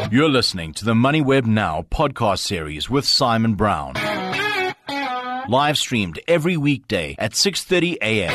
You're listening to the MoneyWeb Now podcast series with Simon Brown. Live streamed every weekday at 6:30 a.m.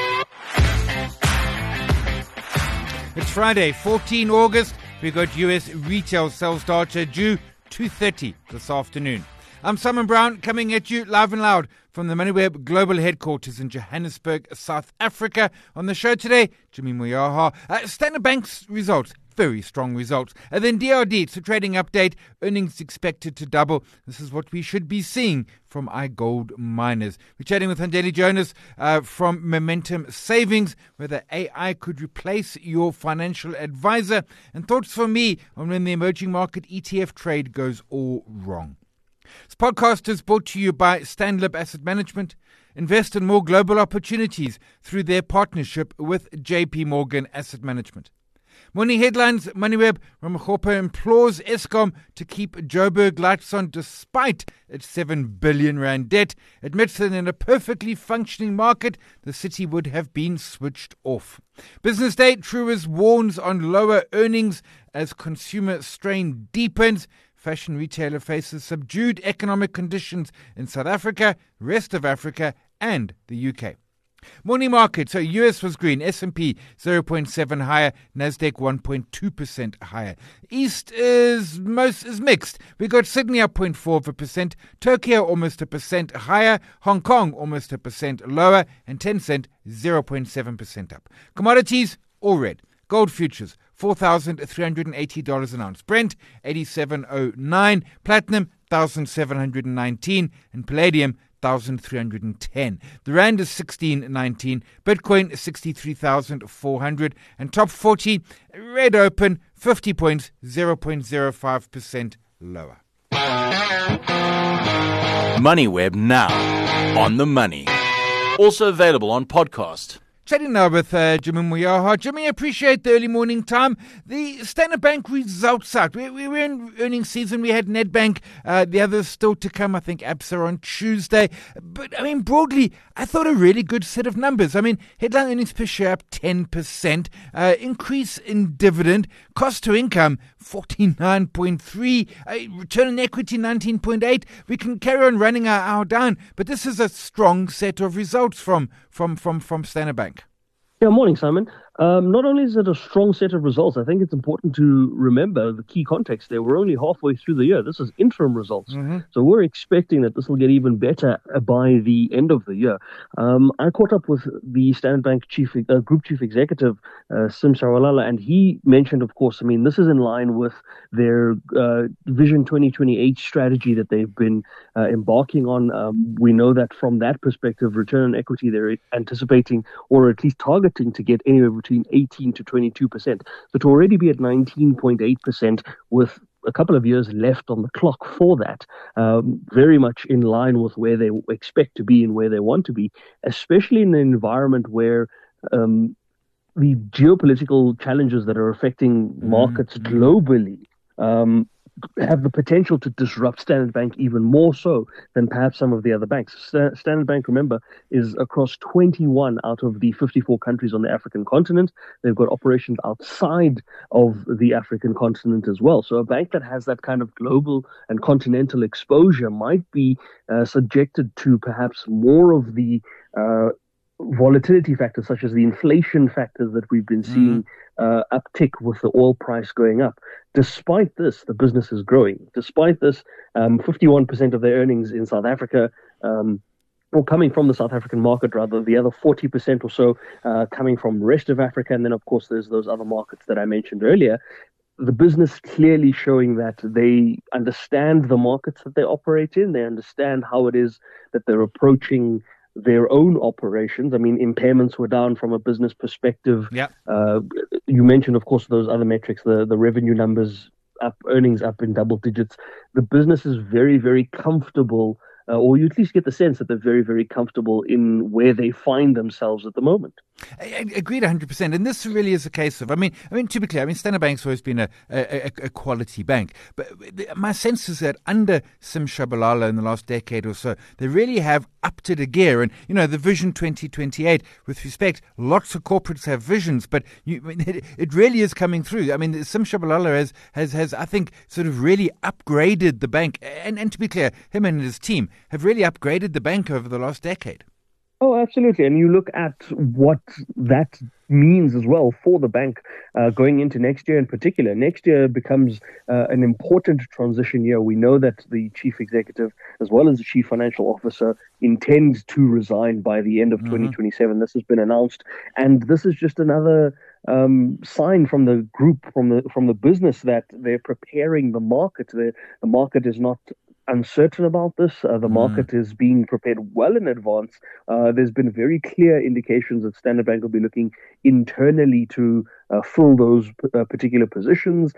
It's Friday, 14 August. We got US retail sales data due 2:30 this afternoon. I'm Simon Brown, coming at you live and loud from the MoneyWeb Global Headquarters in Johannesburg, South Africa. On the show today, Jimmy Moyaha. Standard Bank's results, very strong results. And then DRD, it's a trading update, earnings expected to double. This is what we should be seeing from iGold miners. We're chatting with Handeli Jonas from Momentum Savings, whether AI could replace your financial advisor, and thoughts from me on when the emerging market ETF trade goes all wrong. This podcast is brought to you by Stanlib Asset Management. Invest in more global opportunities through their partnership with JP Morgan Asset Management. Morning headlines, MoneyWeb. Ramaphosa implores Eskom to keep Joburg lights on despite its 7 billion rand debt. Admits that in a perfectly functioning market, the city would have been switched off. Business Day, Truworths warns on lower earnings as consumer strain deepens. Fashion retailer faces subdued economic conditions in South Africa, rest of Africa and the UK. Morning market, so US was green, S&P 0.7 higher, Nasdaq 1.2% higher. East is mixed. We got Sydney up 0.4%, Tokyo almost 1% higher, Hong Kong almost 1% lower, and Tencent 0.7% up. Commodities, all red. Gold futures, $4,380 an ounce. Brent, $87.09. Platinum, $1,719. And palladium, $1,310. The rand is 16.19. Bitcoin, 63,400. And top 40, red open, 50 points, 0.05% lower. MoneyWeb Now, on the money. Also available on podcast. Chatting now with Jimmy Moyaha. Jimmy, appreciate the early morning time. The Standard Bank results out. We were in earnings season. We had Nedbank, the others still to come. I think ABSA on Tuesday. But, broadly, I thought a really good set of numbers. Headline earnings per share up 10%, increase in dividend, cost to income 49.3, return on equity 19.8. We can carry on running our hour down, but this is a strong set of results from Standard Bank. Yeah, morning, Simon. Not only is it a strong set of results, I think it's important to remember the key context there. We're only halfway through the year. This is interim results. Mm-hmm. So we're expecting that this will get even better by the end of the year. I caught up with the Standard Bank Group Chief Executive, Sim Shabalala, and he mentioned, of course, this is in line with their Vision 2028 strategy that they've been embarking on. We know that from that perspective, return on equity, they're anticipating or at least targeting to get anywhere between 18 to 22%. So to already be at 19.8% with a couple of years left on the clock for that, very much in line with where they expect to be and where they want to be, especially in an environment where the geopolitical challenges that are affecting markets globally have the potential to disrupt Standard Bank even more so than perhaps some of the other banks. Standard Bank, remember, is across 21 out of the 54 countries on the African continent. They've got operations outside of the African continent as well. So a bank that has that kind of global and continental exposure might be subjected to perhaps more of the volatility factors, such as the inflation factors that we've been seeing uptick with the oil price going up. Despite this, the business is growing. Despite this, 51% of their earnings in South Africa, or coming from the South African market, rather, the other 40% or so coming from the rest of Africa. And then, of course, there's those other markets that I mentioned earlier. The business clearly showing that they understand the markets that they operate in. They understand how it is that they're approaching their own operations. Impairments were down from a business perspective. Yep. You mentioned, of course, those other metrics, the revenue numbers up, earnings up in double digits. The business is very, very comfortable, or you at least get the sense that they're very, very comfortable in where they find themselves at the moment. I agreed 100%. And this really is a case of, to be clear, Standard Bank's always been a quality bank. But my sense is that under Sim Shabalala in the last decade or so, they really have upped it a gear. And, the Vision 2028, with respect, lots of corporates have visions, but it really is coming through. Sim Shabalala has, I think, sort of really upgraded the bank. And to be clear, him and his team have really upgraded the bank over the last decade. Oh, absolutely. And you look at what that means as well for the bank going into next year in particular. Next year becomes an important transition year. We know that the chief executive as well as the chief financial officer intend to resign by the end of 2027. This has been announced. And this is just another sign from the group, from the business, that they're preparing the market. The market is not uncertain about this. The market is being prepared well in advance. There's been very clear indications that Standard Bank will be looking internally to fill those particular positions.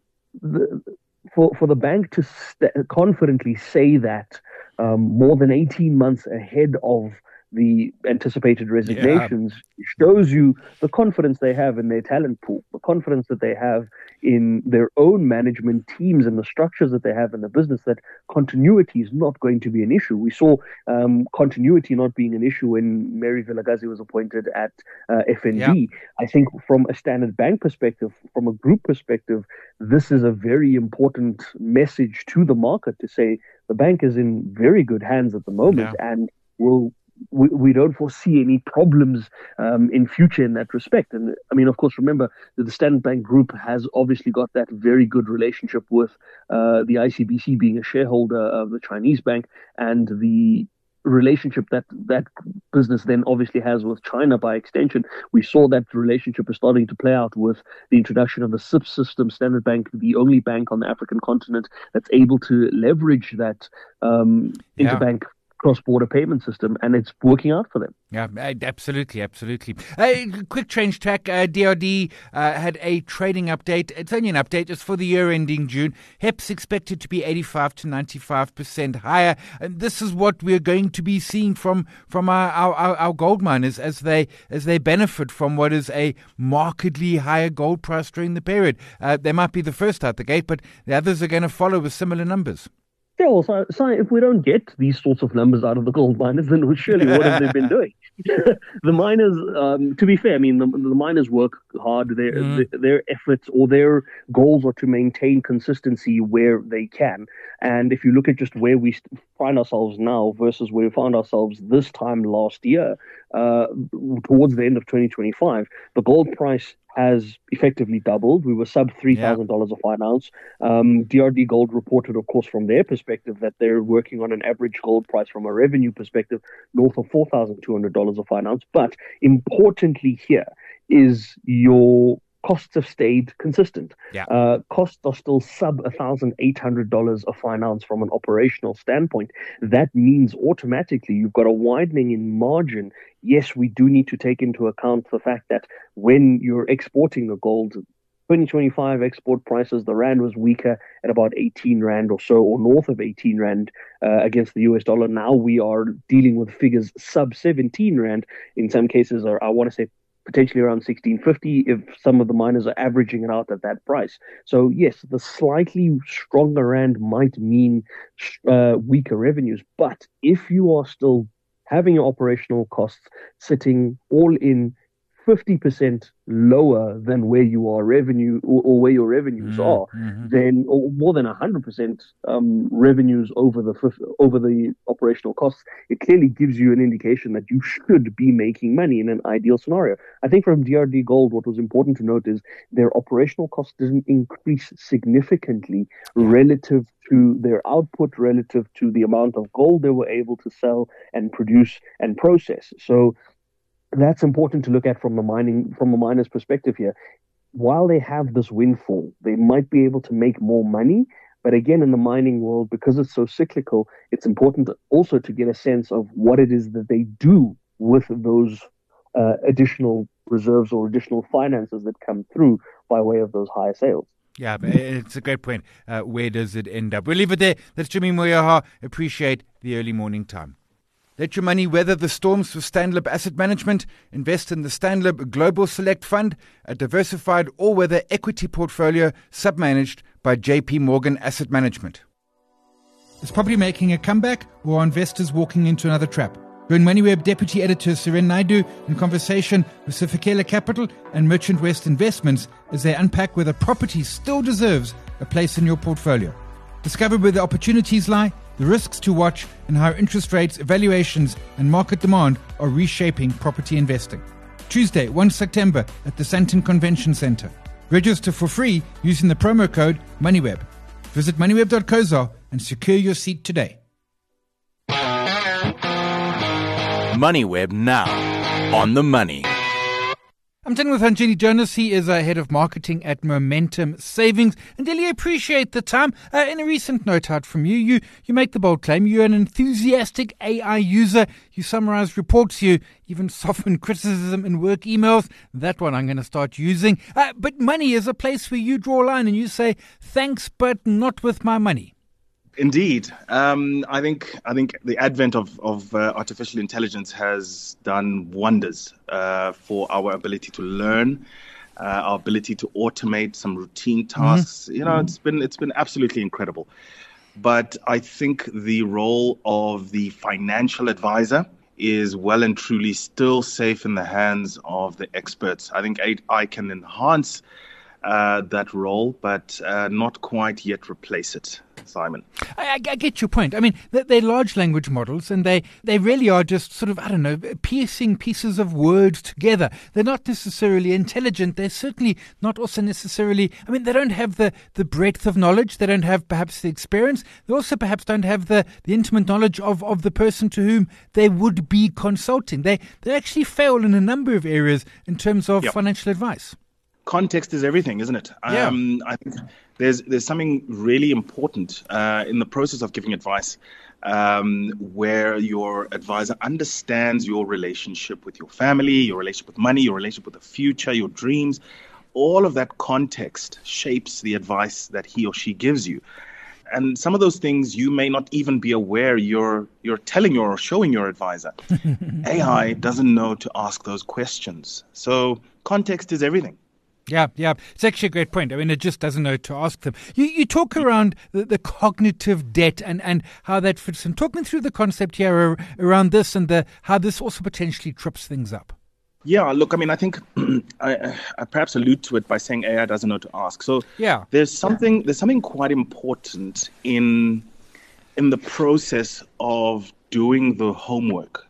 For the bank to confidently say that more than 18 months ahead of the anticipated resignations shows you the confidence they have in their talent pool, the confidence that they have in their own management teams and the structures that they have in the business, that continuity is not going to be an issue. We saw continuity not being an issue when Mary Vilakazi was appointed at FNB. I think from a Standard Bank perspective, from a group perspective, this is a very important message to the market to say the bank is in very good hands at the moment and we don't foresee any problems in future in that respect. And of course, remember that the Standard Bank Group has obviously got that very good relationship with the ICBC being a shareholder of the Chinese bank, and the relationship that business then obviously has with China by extension. We saw that relationship is starting to play out with the introduction of the SIP system. Standard Bank, the only bank on the African continent that's able to leverage that interbank cross-border payment system, and it's working out for them. Yeah, absolutely. Quick change tack. DRD had a trading update. It's only an update. It's for the year ending June. HEPS expected to be 85 to 95% higher. And this is what we're going to be seeing from our gold miners as they benefit from what is a markedly higher gold price during the period. They might be the first out the gate, but the others are going to follow with similar numbers. Yeah, well, so if we don't get these sorts of numbers out of the gold miners, then surely what have they been doing? The miners, to be fair, the miners work hard. Their efforts or their goals are to maintain consistency where they can. And if you look at just where we find ourselves now versus where we found ourselves this time last year, towards the end of 2025, the gold price has effectively doubled. We were sub $3,000 a fine ounce. DRD Gold reported, of course, from their perspective that they're working on an average gold price from a revenue perspective north of $4,200 a fine ounce. But importantly here is your costs have stayed consistent. Costs are still sub $1,800 a fine ounce from an operational standpoint. That means automatically you've got a widening in margin. Yes, we do need to take into account the fact that when you're exporting the gold, 2025 export prices, the rand was weaker at about 18 rand or so, or north of 18 rand against the US dollar. Now we are dealing with figures sub 17 rand. In some cases, or I want to say potentially around 1650 if some of the miners are averaging it out at that price. So yes, the slightly stronger rand might mean weaker revenues. But if you are still having your operational costs sitting all in 50% lower than where you are revenue or where your revenues are, then or more than 100% revenues over the operational costs, it clearly gives you an indication that you should be making money in an ideal scenario. I think from DRD Gold, what was important to note is their operational costs didn't increase significantly relative to their output, relative to the amount of gold they were able to sell and produce and process. So that's important to look at from a miner's perspective here. While they have this windfall, they might be able to make more money. But again, in the mining world, because it's so cyclical, it's important also to get a sense of what it is that they do with those additional reserves or additional finances that come through by way of those higher sales. Yeah, it's a great point. Where does it end up? We'll leave it there. That's Jimmy Moyaha. Appreciate the early morning time. Let your money weather the storms with Stanlib Asset Management. Invest in the Stanlib Global Select Fund, a diversified all-weather equity portfolio submanaged by JP Morgan Asset Management. Is property making a comeback, or are investors walking into another trap? Join MoneyWeb Deputy Editor Suren Naidu in conversation with Sifikela Capital and Merchant West Investments as they unpack whether property still deserves a place in your portfolio. Discover where the opportunities lie, the risks to watch, and how interest rates, valuations, and market demand are reshaping property investing. Tuesday, 1 September at the Sandton Convention Centre. Register for free using the promo code MoneyWeb. Visit moneyweb.co.za and secure your seat today. MoneyWeb Now, on the money. I'm talking with Anjani Jonas. He is head of marketing at Momentum Savings. And really appreciate the time. In a recent note out from you make the bold claim you're an enthusiastic AI user. You summarize reports. You even soften criticism in work emails. That one I'm going to start using. But money is a place where you draw a line and you say, thanks, but not with my money. Indeed. I think the advent of artificial intelligence has done wonders for our ability to learn, our ability to automate some routine tasks. Mm-hmm. It's been absolutely incredible. But I think the role of the financial advisor is well and truly still safe in the hands of the experts. I think AI can enhance that role, but not quite yet replace it, Simon. I get your point. I mean, they're large language models, and they really are just sort of, piecing pieces of words together. They're not necessarily intelligent. They're certainly not also necessarily, they don't have the breadth of knowledge. They don't have perhaps the experience. They also perhaps don't have the intimate knowledge of the person to whom they would be consulting. They actually fail in a number of areas in terms of financial advice. Context is everything, isn't it? Yeah. I think there's something really important in the process of giving advice where your advisor understands your relationship with your family, your relationship with money, your relationship with the future, your dreams. All of that context shapes the advice that he or she gives you. And some of those things you may not even be aware you're telling or showing your advisor. AI doesn't know to ask those questions. So context is everything. Yeah. It's actually a great point. It just doesn't know to ask them. You talk around the cognitive debt and how that fits in. Talk me through the concept here around this and how this also potentially trips things up. Yeah, look, I think I perhaps allude to it by saying AI doesn't know to ask. So there's something quite important in the process of doing the homework,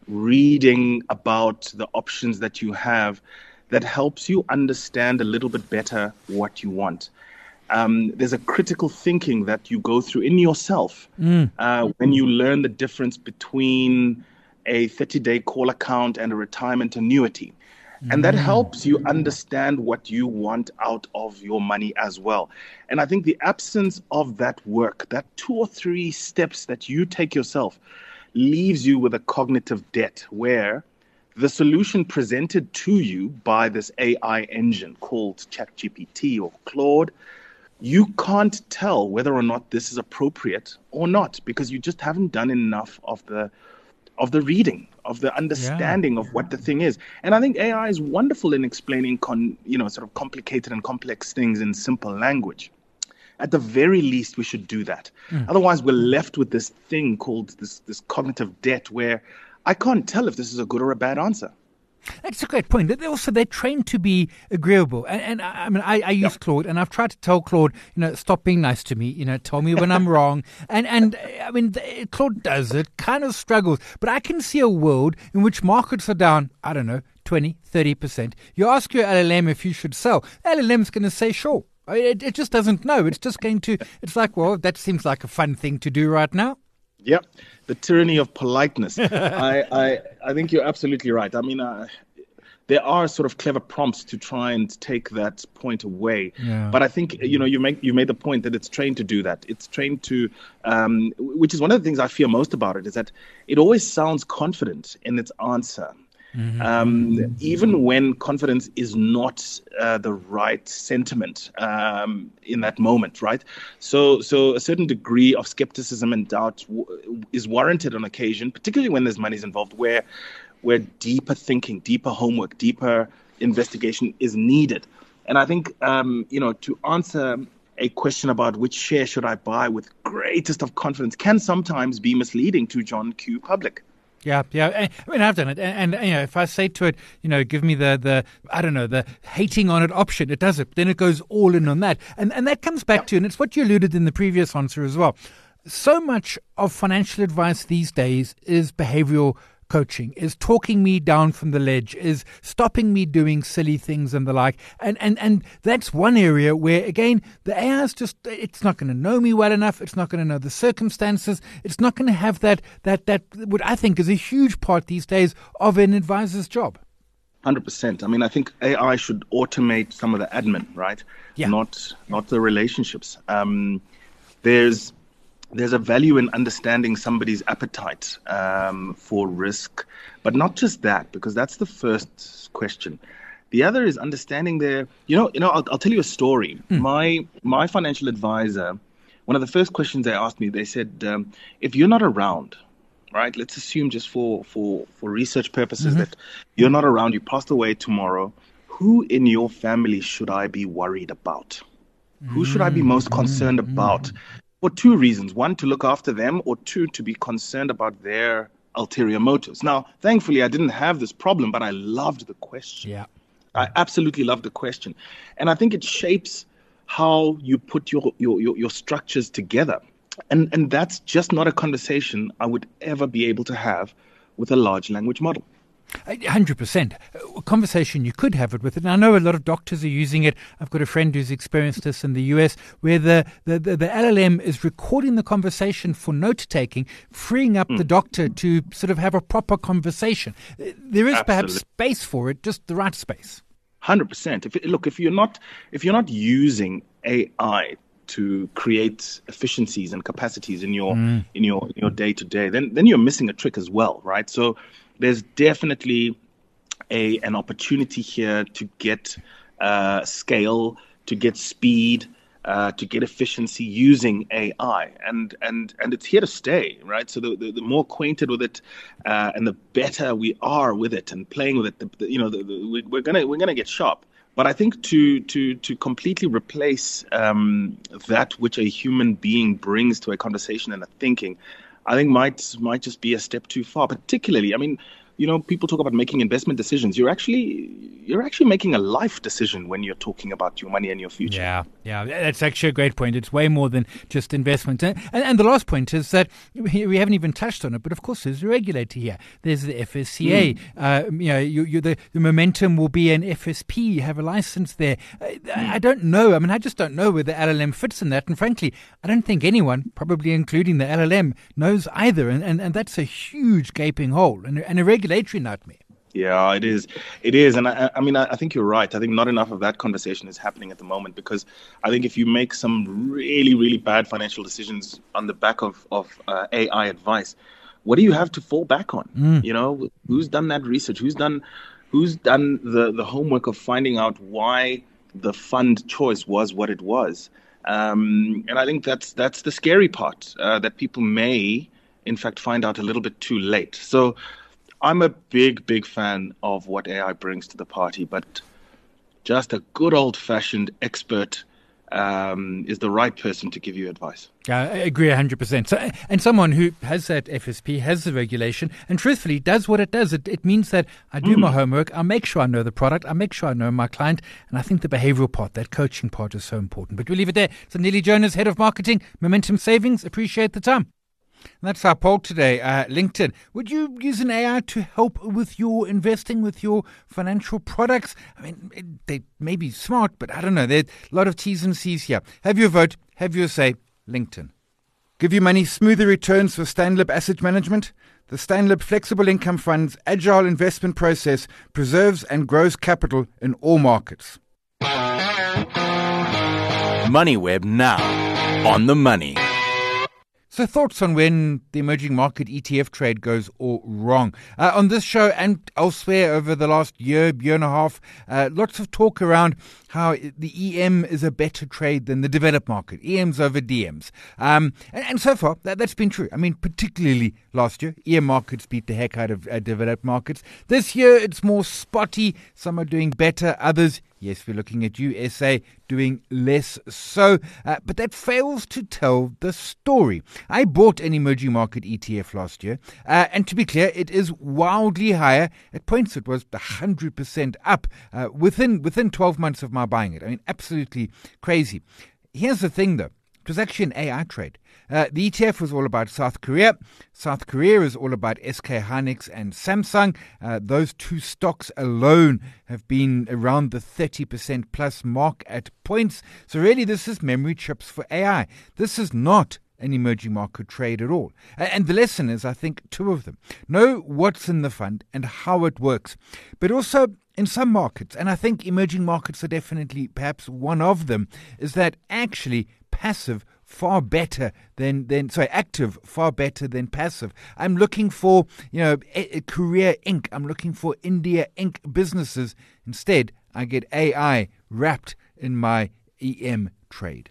reading about the options that you have, that helps you understand a little bit better what you want. There's a critical thinking that you go through in yourself when you learn the difference between a 30-day call account and a retirement annuity. And that helps you understand what you want out of your money as well. And I think the absence of that work, that 2 or 3 steps that you take yourself, leaves you with a cognitive debt where the solution presented to you by this AI engine called ChatGPT or Claude, you can't tell whether or not this is appropriate or not because you just haven't done enough of the reading, of the understanding of what the thing is. And I think AI is wonderful in explaining sort of complicated and complex things in simple language. At the very least, we should do that. Otherwise, we're left with this thing called this cognitive debt where I can't tell if this is a good or a bad answer. That's a great point. They're trained to be agreeable. And I use Claude, and I've tried to tell Claude, stop being nice to me, tell me when I'm wrong. And Claude does it, kind of struggles. But I can see a world in which markets are down, 20, 30%. You ask your LLM if you should sell. LLM's going to say, sure. It just doesn't know. It's just going to, it's like, well, that seems like a fun thing to do right now. Yep, the tyranny of politeness. I think you're absolutely right. There are sort of clever prompts to try and take that point away. Yeah. But I think, you made the point that it's trained to do that. It's trained to, which is one of the things I fear most about it, is that it always sounds confident in its answer. even when confidence is not the right sentiment in that moment, right? So a certain degree of skepticism and doubt is warranted on occasion, particularly when there's monies involved, where deeper thinking, deeper homework, deeper investigation is needed. And I think, to answer a question about which share should I buy with greatest of confidence can sometimes be misleading to John Q. public. Yeah. I mean, I've done it. And if I say to it, give me the hating on it option, it does it. Then it goes all in on that. And that comes back to, and it's what you alluded in the previous answer as well. So much of financial advice these days is behavioral coaching, is talking me down from the ledge, is stopping me doing silly things and the like. And that's one area where, again, the AI is just, it's not going to know me well enough. It's not going to know the circumstances. It's not going to have that what I think is a huge part these days of an advisor's job. 100%. I mean, I think AI should automate some of the admin, right? Yeah. Not the relationships. There's a value in understanding somebody's appetite for risk, but not just that, because that's the first question. The other is understanding I'll tell you a story. My financial advisor, one of the first questions they asked me, they said, if you're not around, right? Let's assume just for research purposes that you're not around, you passed away tomorrow. Who in your family should I be worried about? Who should I be most concerned about? For two reasons. One, to look after them, or two, to be concerned about their ulterior motives. Now, thankfully, I didn't have this problem, but I loved the question. Yeah. I absolutely loved the question. And I think it shapes how you put your structures together. And that's just not a conversation I would ever be able to have with a large language model. 100%. A conversation you could have it with it. And I know a lot of doctors are using it. I've got a friend who's experienced this in the US, where the LLM is recording the conversation for note-taking, freeing up the doctor to sort of have a proper conversation. There is perhaps space for it, just the right space. 100%. If you're not using AI to create efficiencies and capacities in your day-to-day, then you're missing a trick as well, right? So there's definitely an opportunity here to get scale, to get speed, to get efficiency using AI, and it's here to stay, right? So the more acquainted with it, and the better we are with it and playing with it, we're gonna get sharp. But I think to completely replace that which a human being brings to a conversation and a thinking, I think might just be a step too far. Particularly, I mean, people talk about making investment decisions. You're actually making a life decision when you're talking about your money and your future. Yeah, that's actually a great point. It's way more than just investment. And the last point is that we haven't even touched on it, but of course there's a regulator here. There's the FSCA. The Momentum will be an FSP, have a license there. I don't know. I mean, I just don't know where the LLM fits in that. And frankly, I don't think anyone, probably including the LLM, knows either. And that's a huge gaping hole and a regulatory nightmare. Yeah, it is. And I think you're right. I think not enough of that conversation is happening at the moment, because I think if you make some really, really bad financial decisions on the back of AI advice, what do you have to fall back on? Who's done that research? Who's done the homework of finding out why the fund choice was what it was? And I think that's the scary part, that people may, in fact, find out a little bit too late. So I'm a big fan of what AI brings to the party, but just a good old-fashioned expert is the right person to give you advice. I agree 100%. So, and someone who has that FSP, has the regulation, and truthfully does what it does. It means that I do my homework, I make sure I know the product, I make sure I know my client, and I think the behavioral part, that coaching part, is so important. But we'll leave it there. So Neely Jonas, Head of Marketing, Momentum Savings. Appreciate the time. And that's our poll today. LinkedIn, would you use an AI to help with your investing, with your financial products? I mean, they may be smart, but I don't know. There's a lot of T's and C's here. Have your vote. Have your say. LinkedIn. Give you money smoother returns with Stanlib Asset Management. The Stanlib Flexible Income Fund's agile investment process preserves and grows capital in all markets. MoneyWeb now. On the money. So thoughts on when the emerging market ETF trade goes all wrong. On this show and elsewhere over the last year and a half, lots of talk around how the EM is a better trade than the developed market, EMs over DMs. And so far, that's been true. I mean, particularly last year, EM markets beat the heck out of developed markets. This year, it's more spotty. Some are doing better, others, yes, we're looking at USA, doing less so. But that fails to tell the story. I bought an emerging market ETF last year. And to be clear, it is wildly higher. At points, it was 100% up within 12 months of my buying it. I mean, absolutely crazy. Here's the thing, though. It was actually an AI trade. The ETF was all about South Korea. South Korea is all about SK Hynix and Samsung. Those two stocks alone have been around the 30% plus mark at points. So really, this is memory chips for AI. This is not an emerging market trade at all. And the lesson is, I think, two of them. Know what's in the fund and how it works. But also, in some markets, and I think emerging markets are definitely perhaps one of them, is that actually active far better than passive. I'm looking for, Korea Inc. I'm looking for India Inc. businesses. Instead, I get AI wrapped in my EM trade.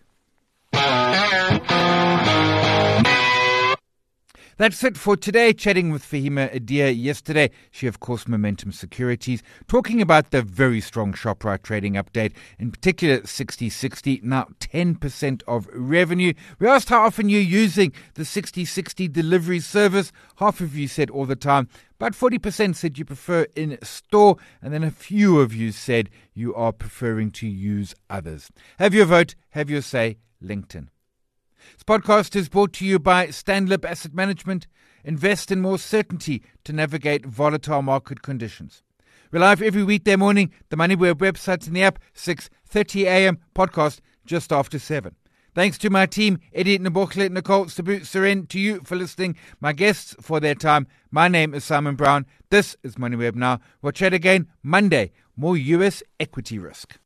That's it for today. Chatting with Fahima Adia yesterday. She, of course, Momentum Securities, talking about the very strong ShopRite trading update, in particular 60/60, now 10% of revenue. We asked how often you're using the 60/60 delivery service. Half of you said all the time. About 40% said you prefer in store, and then a few of you said you are preferring to use others. Have your vote, have your say, LinkedIn. This podcast is brought to you by Stanlib Asset Management. Invest in more certainty to navigate volatile market conditions. We're live every weekday morning, the MoneyWeb website and the app, 6:30 a.m. podcast just after 7. Thanks to my team, Eddie Nabokhle, Nicole Sabu, Seren, to you for listening, my guests for their time. My name is Simon Brown. This is MoneyWeb Now. We'll chat again Monday. More US equity risk.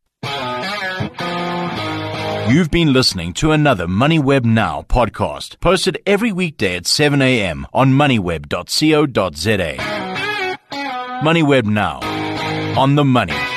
You've been listening to another MoneyWeb Now podcast, posted every weekday at 7 a.m. on moneyweb.co.za. MoneyWeb Now, on the money.